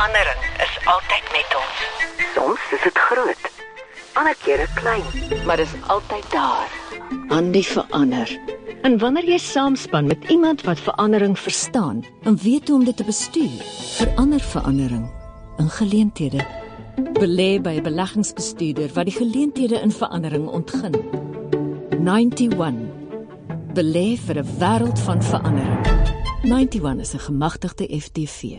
Verandering is altyd met ons. Soms is dit groot, ander kere klein, maar is altyd daar. Andy verander. En wanneer jy saamspan met iemand wat verandering verstaan en weet hoe om dit te bestuur, verander verandering in geleenthede. Belê by 'n beleggingsbestuurder wat die geleenthede in verandering ontgin. 91. Belê vir 'n wêreld van verandering. 91 is 'n gemagtigde FTV.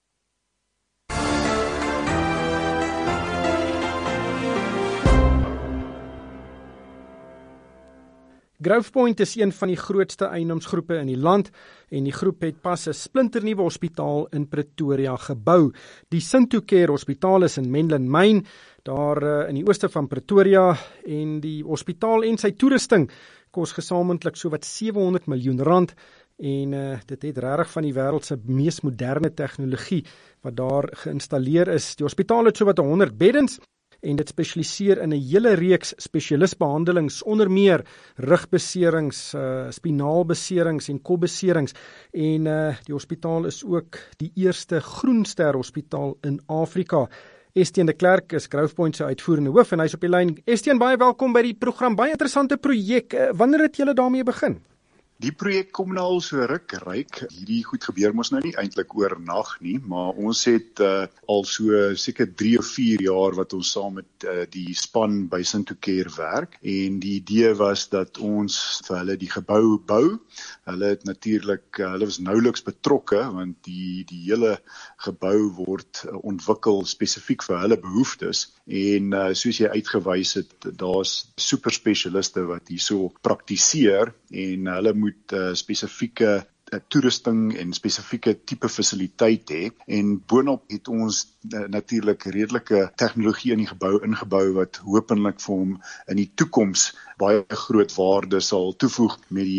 Growthpoint is een van die grootste eiendomsgroepe in die land en die groep het pas 'n splinternuwe hospitaal in Pretoria gebou. Die Sintu Care Hospitaal is in Menlyn Myn, daar in die ooste van Pretoria, en die hospitaal en sy toerusting kos gesamentlik sowat R700 miljoen en dit het regtig van die wêreld se mees moderne tegnologie wat daar geïnstalleer is. Die hospitaal het sowat 100 beddens en dit spesialiseer in 'n hele reeks spesialistbehandelings, onder meer rugbeserings, spinaalbeserings en kopbeserings. En die hospitaal is ook die eerste Groenster hospitaal in Afrika. Estienne de Klerk is Growthpoint se uitvoerende hoof en hy's op die lyn. Estienne, baie welkom by die program. Baie interessante projek. Wanneer het julle daarmee begin? Die projek kom nou al so ryk. Hierdie goed gebeur mos nou nie eintlik oornag nie, maar ons het al so seker 3 of 4 jaar wat ons saam met die span by Sintu Care werk, en die idee was dat ons vir hulle die gebou bou. Hulle was nouliks betrokke, want die hele gebou word ontwikkel spesifiek vir hulle behoeftes, en soos jy uitgewys het, daar's superspesialiste wat hierso praktiseer, en hulle moet spesifieke toerusting en spesifieke tipe fasiliteit hê, en boonop het ons natuurlik redelike tegnologie in die gebou ingebou wat hopelik vir hom in die toekoms baie groot waarde sal toevoeg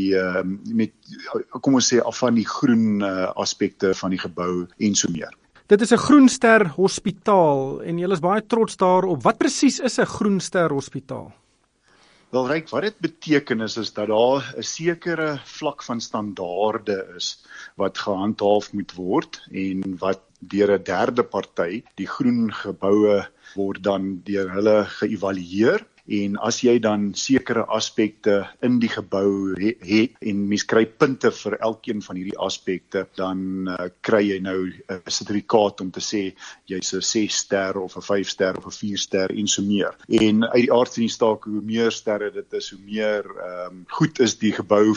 met kom ons sê af van die groen aspekte van die gebou en so meer. Dit is 'n Groenster hospitaal en julle is baie trots daarop. Wat presies is 'n Groenster hospitaal? Wel Ryk, wat dit beteken is dat daar 'n sekere vlak van standaarde is wat gehandhaaf moet word en wat deur 'n derde party, die groen geboue, word dan deur hulle geëvalueer. En as jy dan sekere aspekte in die gebou het en mens kry punte vir elkeen van hierdie aspekte, dan kry jy nou 'n sertifikaat om te sê jy's 'n 6 ster of 'n 5 ster of 'n 4 ster en so meer. En uit die aard van die saak, hoe meer sterre dit is, hoe meer goed is die gebou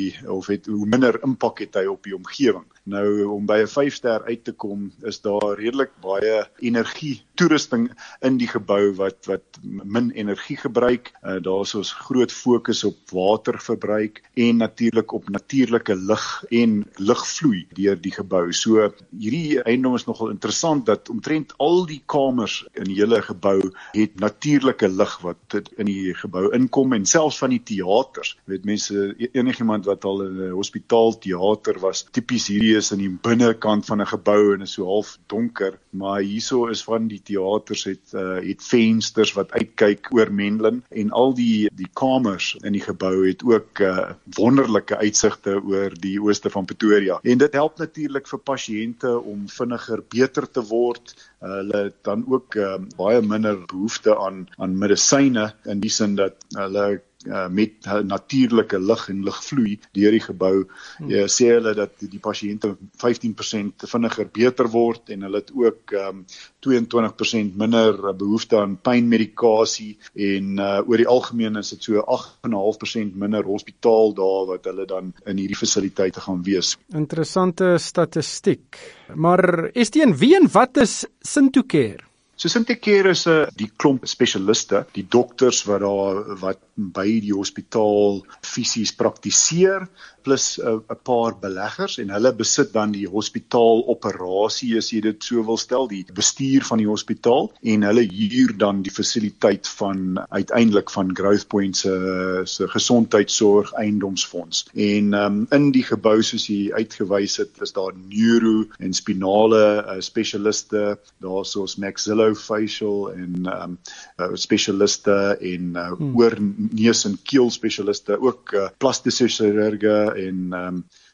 hoe minder impak het hy op die omgewing. Nou, om by 'n 5 ster uit te kom, is daar redelik baie toerusting in die gebou wat min energie gebruik. Daar's ons groot fokus op waterverbruik en natuurlik op natuurlike lig en ligvloei deur die gebou. So hierdie eiendom is nogal interessant dat omtrent al die kamers in die hele gebou het natuurlike lig wat in die gebou inkom, en selfs van die teaters. Weet mense, enigiemand wat al in 'n hospitaal teater was, tipies hierdie is in die binnekant van 'n gebou en is so half donker, maar hierso is van die teaters het vensters wat uitkyk oor Menlyn, en al die kamers in die gebou het ook wonderlike uitsigte oor die ooste van Pretoria. En dit help natuurlik vir pasiënte om vinniger beter te word. Hulle het dan ook baie minder behoefte aan medisyne, in die sin dat hulle met natuurlike lig en ligvloei deur die gebou, sê hulle dat die pasiënte 15% vinniger beter word, en hulle het ook 22% minder behoefte aan pynmedikasie, en oor die algemeen is dit so 8,5% minder hospitaaldae wat hulle dan in hierdie fasiliteite gaan wees. Interessante statistiek. Maar Estienne, wie en wat is Sintu Care? So Sintu Care is die klomp spesialiste, die dokters wat by die hospitaal fisies praktiseer, plus 'n paar beleggers, en hulle besit dan die hospitaaloperasie, as jy dit so wil stel, die bestuur van die hospitaal, en hulle huur dan die fasiliteit uiteindelik van Growthpoint se gesondheidsorg eiendomsfonds. En in die gebou, soos jy uitgewys het, is daar neuro en spinale spesialiste, daar's ons maxillofacial en spesialiste en oor, neus en keel spesialiste, ook plastische chirurge en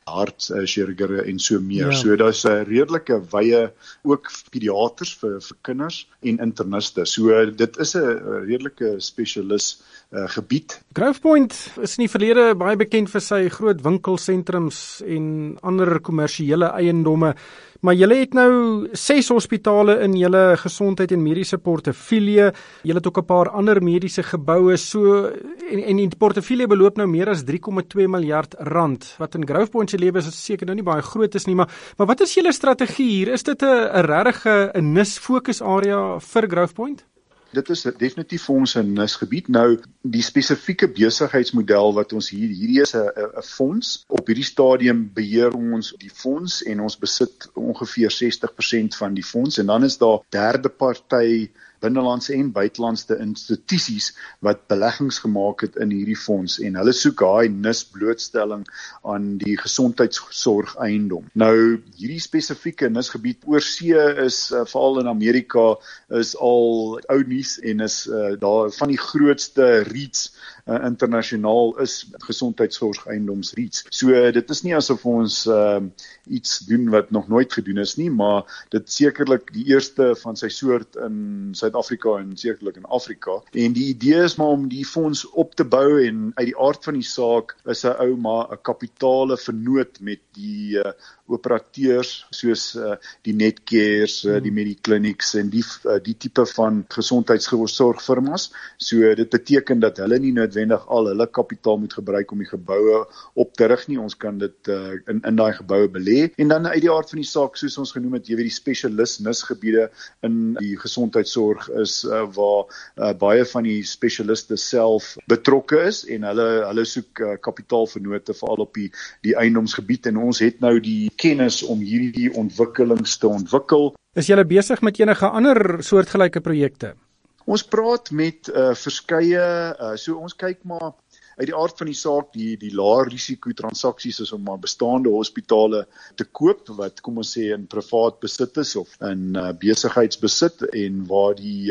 hartchirurgie en so meer. Ja. So daar's 'n redelike wye ook pediaters vir kinders en interniste. So dit is 'n redelike spesialis gebied. Growthpoint is in die verlede baie bekend vir sy groot winkelsentrums en ander kommersiële eiendomme, maar julle het nou 6 hospitale in julle gesondheid en mediese portefeulje. Julle het ook 'n paar ander mediese geboue, so en die portefeulje beloop nou meer as 3,2 miljard rand, wat in Growthpoint se lewe is seker nou nie baie groot is nie, maar wat is julle strategie hier? Is dit 'n regtig 'n NIS fokusarea vir Growthpoint? Dit is definitief vir ons 'n nisgebied. Nou, die spesifieke besigheidsmodel wat ons hierdie is 'n fonds. Op hierdie stadium beheer ons die fonds en ons besit ongeveer 60% van die fonds, en dan is daar derde party binnelandse en buitelandse institusies wat beleggings gemaak het in hierdie fonds, en hulle soek daai NIS blootstelling aan die gesondheidsorg eiendom. Nou, hierdie spesifieke NIS-gebied oor see is veral in Amerika is al ou nuus en is daar van die grootste REITs internasionaal is gesondheidsorg eiendoms REITs. So dit is nie asof ons iets doen wat nog nooit gedoen is nie, maar dit sekerlik die eerste van sy soort in Suid-Afrika en sekerlik in Afrika. En die idee is maar om die fonds op te bou, en uit die aard van die saak is 'n ou maar 'n kapitale vernoot met die operateurs soos die Netcares, die Mediclinics en die tipe van gesondheidsorgfirmas. So dit beteken dat hulle nie noodwendig al hulle kapitaal moet gebruik om die geboue op te rig nie. Ons kan dit in daai geboue belê. En dan uit die aard van die saak, soos ons genoem het, jy weet die spesialis NIS-gebiede in die gesondheidsorg is waar baie van die spesialiste self betrokke is, en hulle soek kapitaalvernote veral op die eiendomsgebied, en ons het nou die kennis om hierdie ontwikkelings te ontwikkel. Is julle besig met enige ander soortgelyke projekte? Ons praat met verskeie, so ons kyk maar uit die aard van die saak, die lae risiko transaksies is om maar bestaande hospitale te koop, wat kom ons sê in privaat besit is of in besigheidsbesit, en waar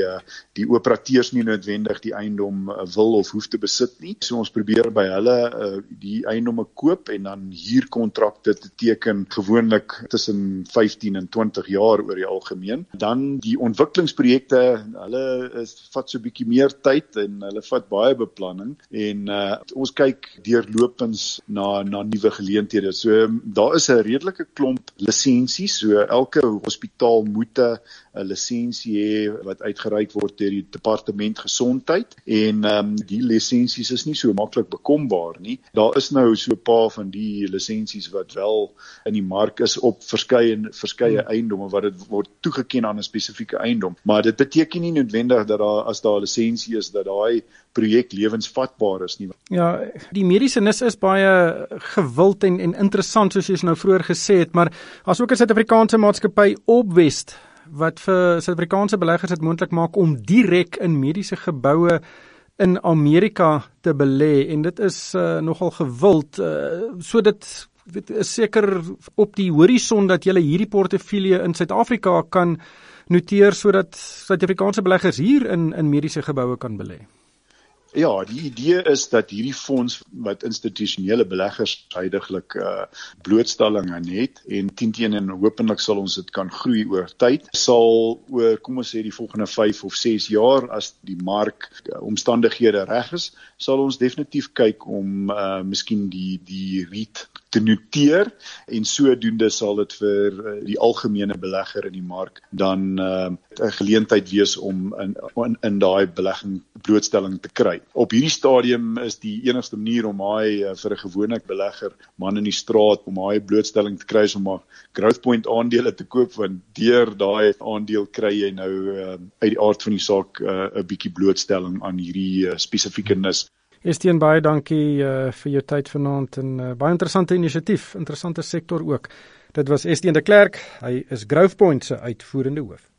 die operateurs nie noodwendig die eiendom wil of hoef te besit nie. So ons probeer by hulle die eiendomme koop en dan huurkontrakte te teken, gewoonlik tussen 15 en 20 jaar oor die algemeen. Dan die ontwikkelingsprojekte, hulle vat so 'n bietjie meer tyd en hulle vat baie beplanning, en ons kyk deurlopends na nuwe geleenthede. So daar is 'n redelike klomp lisensies, so elke hospitaal moet 'n lisensie hê wat uitgereik word deur die departement gesondheid, en die lisensies is nie so maklik bekombaar nie. Daar is nou so 'n paar van die lisensies wat wel in die mark is op verskeie eiendomme, wat dit word toegeken aan 'n spesifieke eiendom, maar dit beteken nie noodwendig dat as daar 'n lisensie is dat daai projek lewensvatbaar is nie. Ja, die mediese NIS is baie gewild en interessant, soos jy nou vroeër gesê het, maar as ook 'n Suid-Afrikaanse maatskappy Opwest, wat vir Suid-Afrikaanse beleggers dit moontlik maak om direk in mediese geboue in Amerika te belê, en dit is nogal gewild, so dit is seker op die horison dat jy hierdie portefeulje in Suid-Afrika kan noteer, sodat Suid-Afrikaanse beleggers hier in mediese geboue kan belê. Ja, die idee is dat hierdie fonds wat institusionele beleggers huidiglik blootstelling aan het, en 10 en hopelik sal ons dit kan groei oor tyd, sal oor, kom ons sê, die volgende 5 of 6 jaar, as die mark omstandighede reg is, sal ons definitief kyk om miskien die REIT te noteer, en sodoende sal dit vir die algemene belegger in die mark dan 'n geleentheid wees om in daai belegging blootstelling te kry. Op hierdie stadium is die enigste manier om vir 'n gewone belegger, man in die straat, om blootstelling te kry, is om maar Growthpoint aandele te koop, want deur daai aandeel kry jy nou uit die aard van die saak 'n bietjie blootstelling aan hierdie spesifieke NIS. Estienne, baie dankie vir jou tyd vanaand, en baie interessante inisiatief, interessante sektor ook. Dit was Estienne de Klerk, hy is Growthpoint se uitvoerende hoof.